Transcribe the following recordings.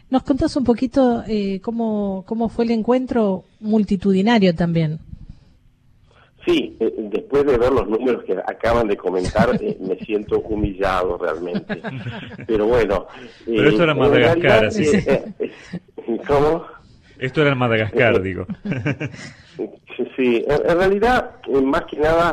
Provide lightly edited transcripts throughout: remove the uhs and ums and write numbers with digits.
¿Nos contás un poquito cómo fue el encuentro multitudinario también? Sí, después de ver los números que acaban de comentar, me siento humillado realmente. Pero bueno... Pero esto era en Madagascar, así. ¿Cómo? Esto era en Madagascar, digo. Sí, en realidad, más que nada,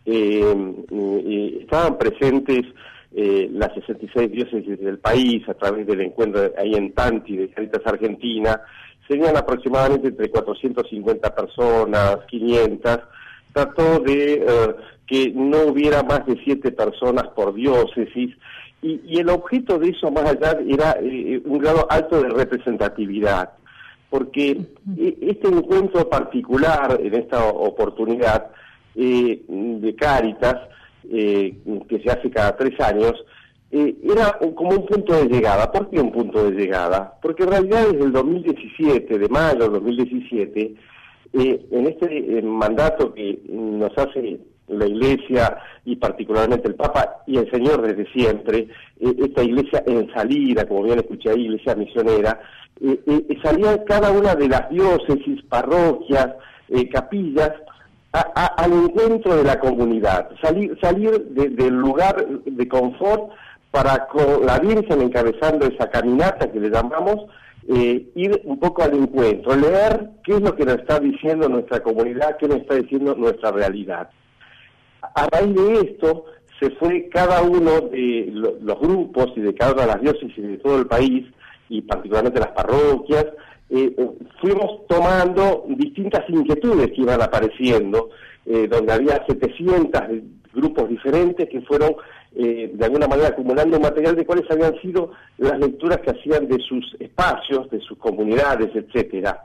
estaban presentes las 66 diócesis del país a través del encuentro ahí en Tanti de Caritas Argentina. Serían aproximadamente entre 450 personas, 500. Trató de que no hubiera más de 7 personas por diócesis, y el objeto de eso, más allá, era un grado alto de representatividad, porque este encuentro particular, en esta oportunidad de Cáritas, que se hace cada 3 años, era como un punto de llegada. ¿Por qué un punto de llegada? Porque en realidad desde el 2017, de mayo del 2017, en este mandato que nos hace la Iglesia, y particularmente el Papa y el Señor desde siempre, esta Iglesia en salida, como bien escuché ahí, Iglesia misionera, salía cada una de las diócesis, parroquias, capillas, al encuentro de la comunidad, salir del lugar de confort para, con la Virgen encabezando esa caminata que le llamamos, ir un poco al encuentro, leer qué es lo que nos está diciendo nuestra comunidad, qué nos está diciendo nuestra realidad. A raíz de esto se fue cada uno de los grupos y de cada una de las diócesis de todo el país, y particularmente las parroquias, fuimos tomando distintas inquietudes que iban apareciendo, donde había 700 grupos diferentes que fueron de alguna manera acumulando material de cuáles habían sido las lecturas que hacían de sus espacios, de sus comunidades, etcétera.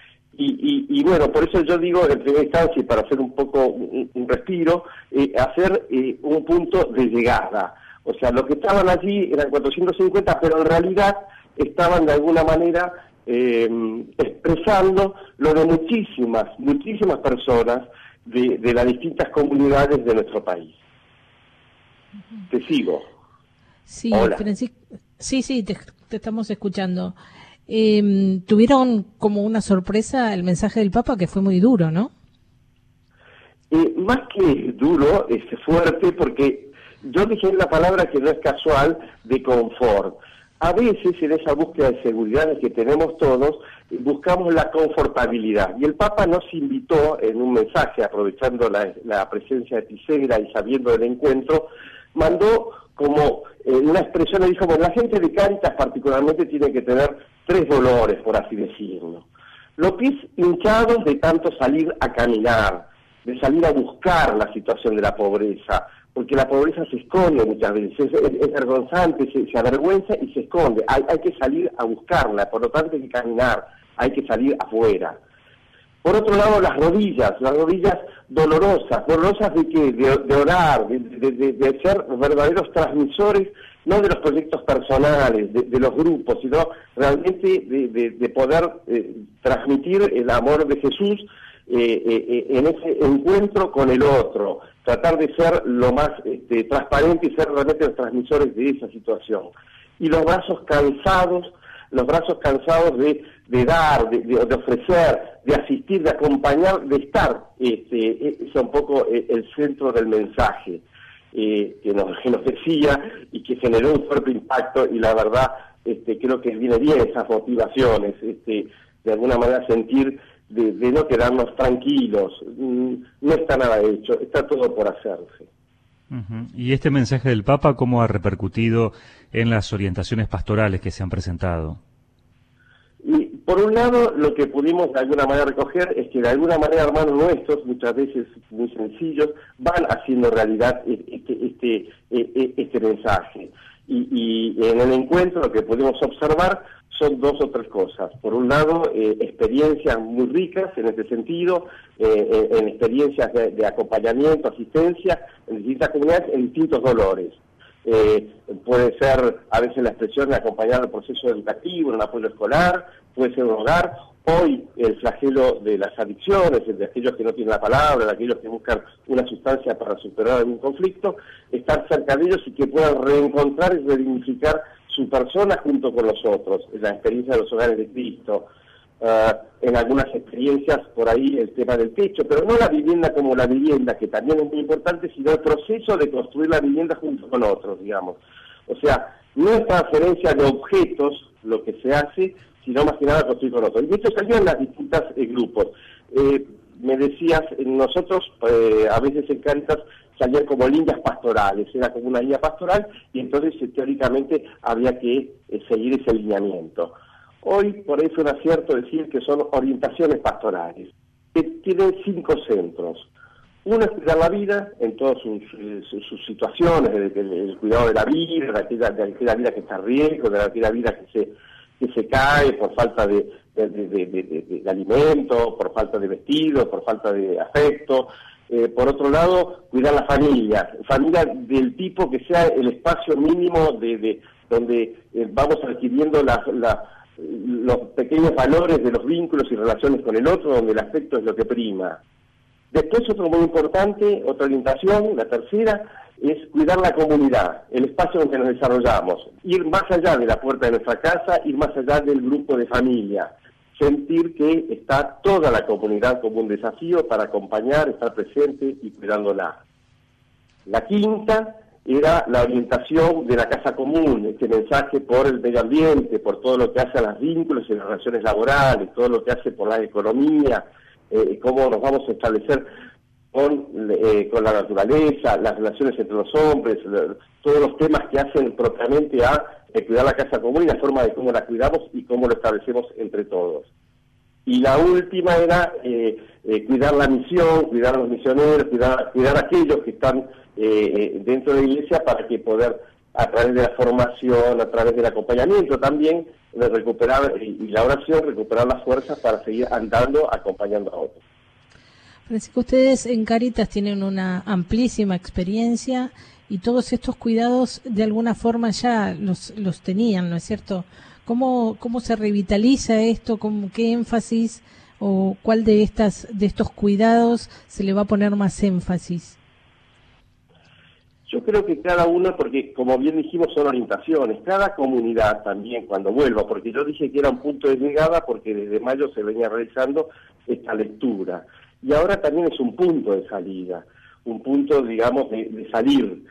Y bueno, por eso yo digo, en primera instancia, y para hacer un poco un respiro, hacer un punto de llegada. O sea, los que estaban allí eran 450, pero en realidad estaban de alguna manera expresando lo de muchísimas personas de las distintas comunidades de nuestro país. Te sigo. Sí, Hola. Francisco, sí, te estamos escuchando. Tuvieron como una sorpresa el mensaje del Papa, que fue muy duro, ¿no? Más que duro, es fuerte, porque yo dije la palabra que no es casual, de confort. A veces en esa búsqueda de seguridad que tenemos todos, buscamos la confortabilidad. Y el Papa nos invitó en un mensaje, aprovechando la presencia de Tisera y sabiendo del encuentro, mandó como una expresión, le dijo, bueno, la gente de Cáritas particularmente tiene que tener 3 dolores, por así decirlo. Los pies hinchados de tanto salir a caminar, de salir a buscar la situación de la pobreza, porque la pobreza se esconde muchas veces, es vergonzante, se avergüenza y se esconde. Hay que salir a buscarla, por lo tanto hay que caminar, hay que salir afuera. Por otro lado, las rodillas dolorosas ¿de qué? De orar, de ser verdaderos transmisores, no de los proyectos personales, de los grupos, sino realmente de poder transmitir el amor de Jesús en ese encuentro con el otro, tratar de ser lo más transparente y ser realmente los transmisores de esa situación. Y los brazos cansados de dar, de ofrecer, de asistir, de acompañar, de estar, es un poco el centro del mensaje que nos decía, y que generó un fuerte impacto, y la verdad creo que viene bien esas motivaciones, de alguna manera sentir de no quedarnos tranquilos, no está nada hecho, está todo por hacerse. Uh-huh. ¿Y este mensaje del Papa cómo ha repercutido en las orientaciones pastorales que se han presentado? Y por un lado, lo que pudimos de alguna manera recoger es que de alguna manera hermanos nuestros, muchas veces muy sencillos, van haciendo realidad este mensaje. Y en el encuentro lo que pudimos observar son 2 o 3 cosas. Por un lado, experiencias muy ricas en este sentido, en experiencias de acompañamiento, asistencia en distintas comunidades, en distintos dolores. Puede ser a veces la expresión de acompañar el proceso educativo, en un apoyo escolar, puede ser un hogar. Hoy el flagelo de las adicciones, de aquellos que no tienen la palabra, de aquellos que buscan una sustancia para superar algún conflicto, estar cerca de ellos y que puedan reencontrar y redignificar su persona junto con los otros, la experiencia de los hogares de Cristo, en algunas experiencias por ahí el tema del techo, pero no la vivienda como la vivienda, que también es muy importante, sino el proceso de construir la vivienda junto con otros, digamos. O sea, no es transferencia de objetos lo que se hace, sino más que nada construir con otros. Y esto salió en las distintas grupos. Me decías, nosotros a veces en Cáritas salían como líneas pastorales, era como una línea pastoral, y entonces teóricamente había que seguir ese lineamiento. Hoy por eso es un acierto decir que son orientaciones pastorales, que tienen 5 centros. Uno es cuidar la vida en todas sus situaciones, el cuidado de la vida, de aquella vida que está en riesgo, de aquella vida que se cae por falta de alimento, por falta de vestido, por falta de afecto. Por otro lado, cuidar la familia del tipo que sea el espacio mínimo donde vamos adquiriendo los pequeños valores de los vínculos y relaciones con el otro, donde el afecto es lo que prima. Después, otro muy importante, otra orientación, la tercera, es cuidar la comunidad, el espacio en que nos desarrollamos, ir más allá de la puerta de nuestra casa, ir más allá del grupo de familia, sentir que está toda la comunidad como un desafío para acompañar, estar presente y cuidándola. La quinta era la orientación de la casa común, este mensaje por el medio ambiente, por todo lo que hace a los vínculos y las relaciones laborales, todo lo que hace por la economía, cómo nos vamos a establecer con la naturaleza, las relaciones entre los hombres, todos los temas que hacen propiamente a cuidar la casa común y la forma de cómo la cuidamos y cómo lo establecemos entre todos. Y la última era cuidar la misión, cuidar a los misioneros, cuidar a aquellos que están dentro de la iglesia para que poder, a través de la formación, a través del acompañamiento también, de recuperar, y la oración, recuperar las fuerzas para seguir andando, acompañando a otros. Francisco, ustedes en Cáritas tienen una amplísima experiencia y todos estos cuidados de alguna forma ya los tenían, ¿no es cierto? ¿Cómo se revitaliza esto? ¿Qué énfasis o cuál de estos cuidados se le va a poner más énfasis? Yo creo que cada uno, porque como bien dijimos son orientaciones, cada comunidad también cuando vuelva, porque yo dije que era un punto de llegada porque desde mayo se venía realizando esta lectura, y ahora también es un punto de salida, un punto, digamos, de salir.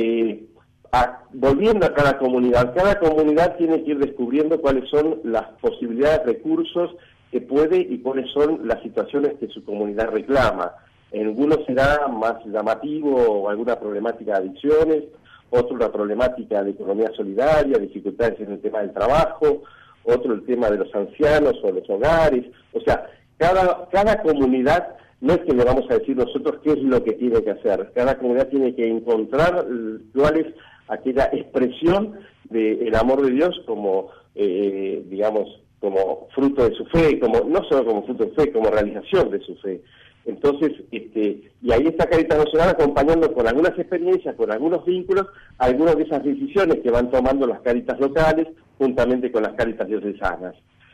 Volviendo a cada comunidad tiene que ir descubriendo cuáles son las posibilidades, recursos que puede y cuáles son las situaciones que su comunidad reclama. En algunos será más llamativo o alguna problemática de adicciones, otro una problemática de economía solidaria, dificultades en el tema del trabajo, otro el tema de los ancianos o los hogares. O sea, cada comunidad, no es que le vamos a decir nosotros qué es lo que tiene que hacer, cada comunidad tiene que encontrar cuál es aquella expresión del amor de Dios como, digamos, como fruto de su fe, no solo como fruto de fe, como realización de su fe. Entonces, y ahí está Cáritas Nacional acompañando con algunas experiencias, con algunos vínculos, algunas de esas decisiones que van tomando las Cáritas locales, juntamente con las Cáritas diocesanas.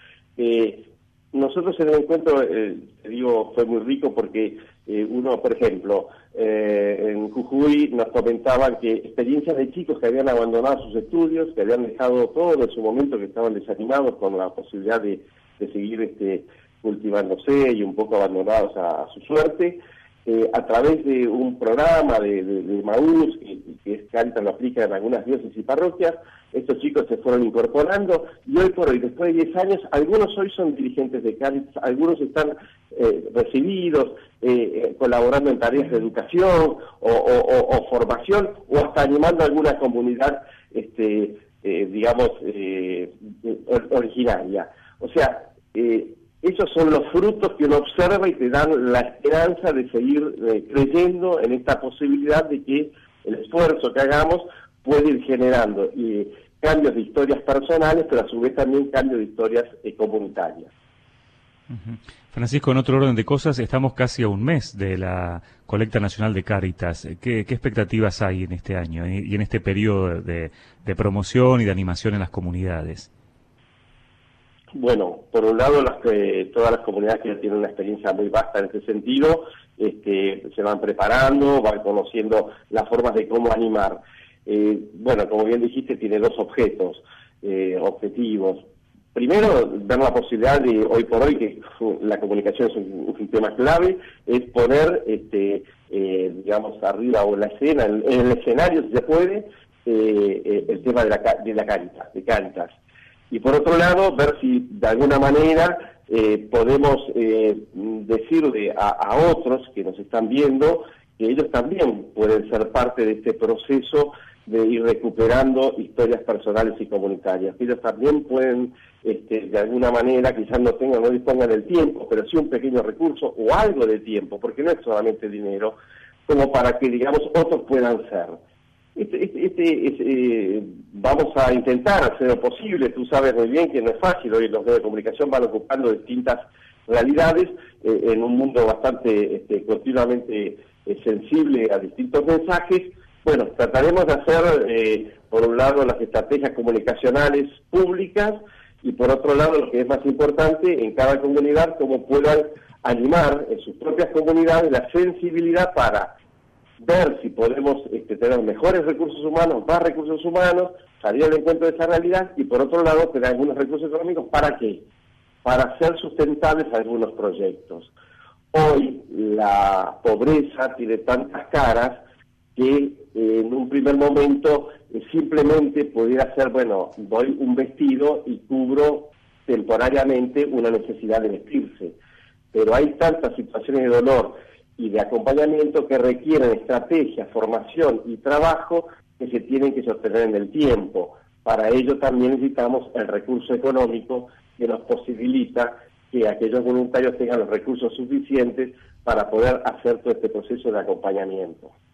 Nosotros en el encuentro, te digo, fue muy rico porque uno, por ejemplo, en Jujuy nos comentaban que experiencias de chicos que habían abandonado sus estudios, que habían dejado todo en su momento, que estaban desanimados con la posibilidad de seguir cultivándose y un poco abandonados a su suerte, a través de un programa de Maús, que Cáritas lo aplica en algunas diócesis y parroquias, estos chicos se fueron incorporando y hoy por hoy, después de 10 años, algunos hoy son dirigentes de Cáritas, algunos están recibidos, colaborando en tareas de educación o formación, o hasta animando a alguna comunidad, digamos, originaria. O sea, esos son los frutos que uno observa y te dan la esperanza de seguir creyendo en esta posibilidad de que el esfuerzo que hagamos puede ir generando cambios de historias personales, pero a su vez también cambios de historias comunitarias. Francisco, en otro orden de cosas, estamos casi a un mes de la colecta nacional de Cáritas. ¿Qué expectativas hay en este año y en este periodo de promoción y de animación en las comunidades? Bueno, por un lado, todas las comunidades que tienen una experiencia muy vasta en este sentido, se van preparando, van conociendo las formas de cómo animar. bueno, como bien dijiste, tiene dos objetivos. Primero, dar la posibilidad de, hoy por hoy, que la comunicación es un tema clave, es poner, digamos, arriba o en la escena, en el escenario, si se puede, el tema de la Cáritas. Y por otro lado, ver si de alguna manera podemos decirle a otros que nos están viendo que ellos también pueden ser parte de este proceso de ir recuperando historias personales y comunitarias. Ellos también pueden, de alguna manera, quizás no dispongan del tiempo, pero sí un pequeño recurso o algo de tiempo, porque no es solamente dinero, como para que, digamos, otros puedan ser. Vamos a intentar hacer lo posible. Tú sabes muy bien que no es fácil. Hoy los medios de comunicación van ocupando distintas realidades en un mundo bastante continuamente sensible a distintos mensajes. Bueno, trataremos de hacer, por un lado, las estrategias comunicacionales públicas y, por otro lado, lo que es más importante, en cada comunidad, cómo puedan animar en sus propias comunidades la sensibilidad para ver si podemos tener mejores recursos humanos, más recursos humanos, salir al encuentro de esa realidad y, por otro lado, tener algunos recursos económicos. ¿Para qué? Para hacer sustentables algunos proyectos. Hoy la pobreza tiene tantas caras que en un primer momento simplemente pudiera ser, bueno, doy un vestido y cubro temporariamente una necesidad de vestirse. Pero hay tantas situaciones de dolor y de acompañamiento que requieren estrategia, formación y trabajo que se tienen que sostener en el tiempo. Para ello también necesitamos el recurso económico que nos posibilita que aquellos voluntarios tengan los recursos suficientes para poder hacer todo este proceso de acompañamiento.